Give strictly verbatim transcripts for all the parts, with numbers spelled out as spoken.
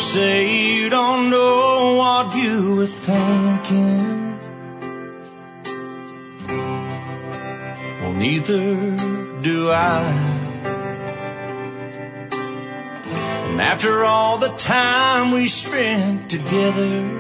say you don't know what you were thinking. Well, neither do I. And after all the time we spent together,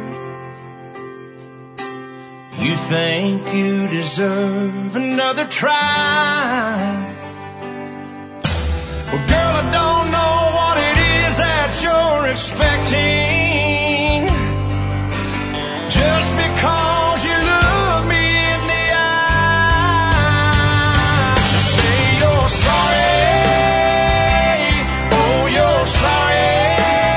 you think you deserve another try. Well, girl, I don't know what it is that you're expecting. Just because you look me in the eye, say you're sorry. Oh, you're sorry.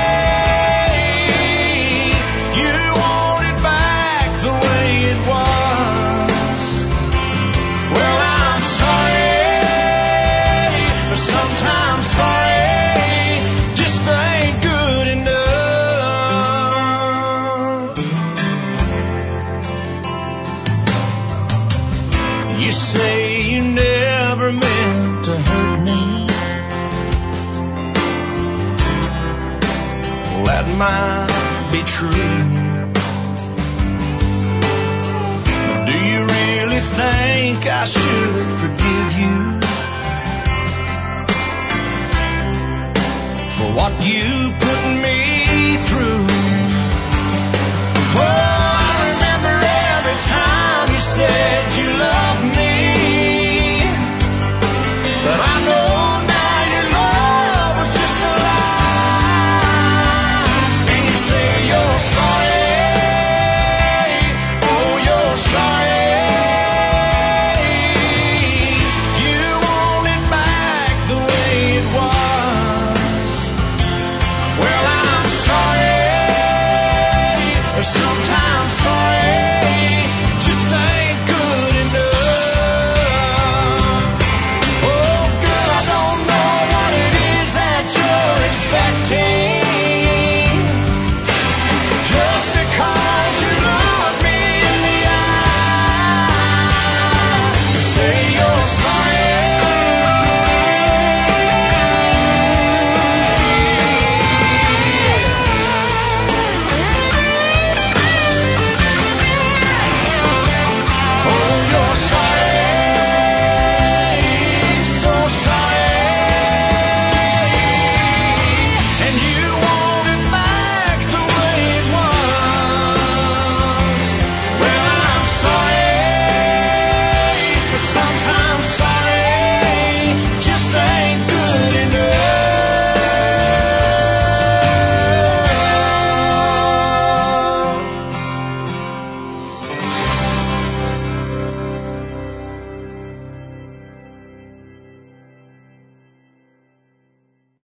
You want it back the way it was. Well, I'm sorry, but sometimes sorry just ain't good enough. You say you never meant to hurt me. Well, that might be true. But do you really think I should forgive you for what you put me